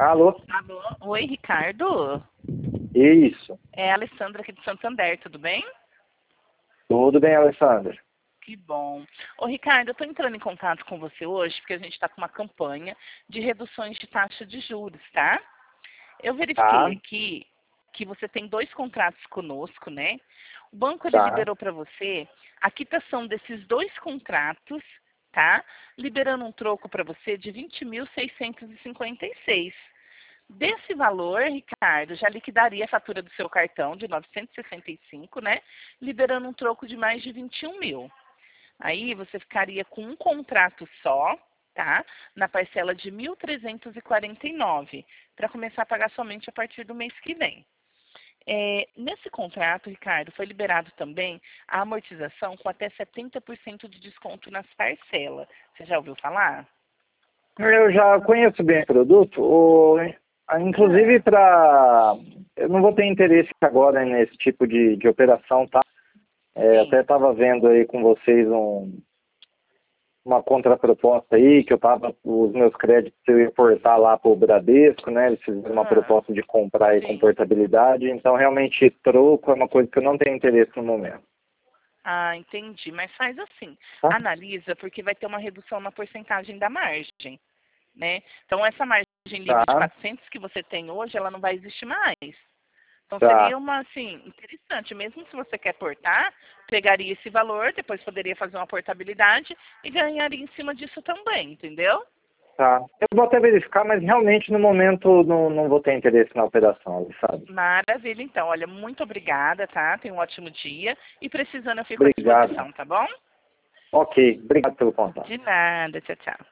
Alô? Alô? Oi, Ricardo. Isso. É a Alessandra aqui de Santander, tudo bem? Tudo bem, Alessandra? Que bom. Ô, Ricardo, eu estou entrando em contato com você hoje porque a gente está com uma campanha de reduções de taxa de juros, tá? Eu Tá, verifiquei aqui que você tem 2 contratos conosco, né? O banco ele tá. liberou para você a quitação desses 2 contratos, tá? Liberando um troco para você de 20.656. Desse valor, Ricardo, já liquidaria a fatura do seu cartão de 965, né? Liberando um troco de mais de 21 mil. Aí você ficaria com um contrato só, tá? Na parcela de 1.349, para começar a pagar somente a partir do mês que vem. Nesse contrato, Ricardo, foi liberado também a amortização com até 70% de desconto nas parcelas. Você já ouviu falar? Eu já conheço bem o produto, inclusive para... Eu não vou ter interesse agora nesse tipo de operação, tá? Até Sim. estava vendo aí com vocês uma contraproposta aí, que os meus créditos eu ia portar lá para o Bradesco, né? Eles fizeram uma Ah, proposta de comprar aí com sim. portabilidade, então realmente troco é uma coisa que eu não tenho interesse no momento. Ah, entendi. Mas faz assim, Tá? analisa porque vai ter uma redução na porcentagem da margem, né? Então essa margem Tá, livre de 400 que você tem hoje, ela não vai existir mais. Então tá. seria uma, assim, interessante. Mesmo se você quer portar, pegaria esse valor, depois poderia fazer uma portabilidade e ganharia em cima disso também, entendeu? Tá. Eu vou até verificar, mas realmente no momento não vou ter interesse na operação, sabe? Maravilha, então. Olha, muito obrigada, tá? Tenha um ótimo dia. E precisando, eu fico à Obrigado. disposição, tá bom? Ok, obrigado pelo contato. De nada. Tchau, tchau.